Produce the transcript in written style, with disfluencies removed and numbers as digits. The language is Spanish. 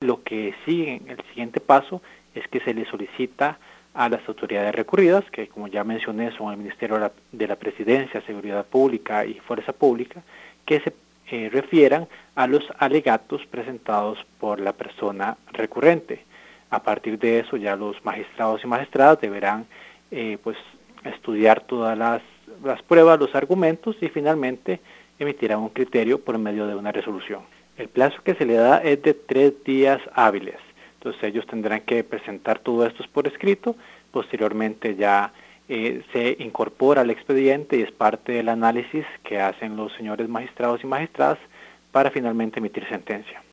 lo que sigue, el siguiente paso es que se le solicita a las autoridades recurridas, que como ya mencioné son el Ministerio de la Presidencia, Seguridad Pública y Fuerza Pública, que se refieran a los alegatos presentados por la persona recurrente. A partir de eso ya los magistrados y magistradas deberán pues estudiar todas las pruebas, los argumentos y finalmente emitirán un criterio por medio de una resolución. El plazo que se le da es de 3 días hábiles. Entonces ellos tendrán que presentar todo esto por escrito, posteriormente ya se incorpora al expediente y es parte del análisis que hacen los señores magistrados y magistradas para finalmente emitir sentencia.